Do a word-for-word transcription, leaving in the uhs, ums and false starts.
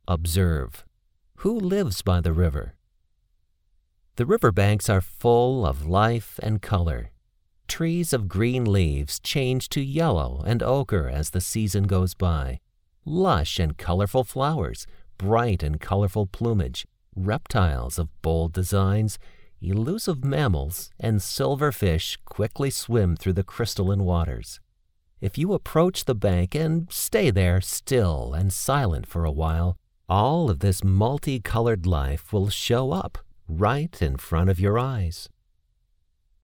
Observe. Who lives by the river? The riverbanks are full of life and color. Trees of green leaves change to yellow and ochre as the season goes by. Lush and colorful flowers, bright and colorful plumage, reptiles of bold designs, elusive mammals, and silver fish quickly swim through the crystalline waters. If you approach the bank and stay there still and silent for a while, all of this multicolored life will show up right in front of your eyes.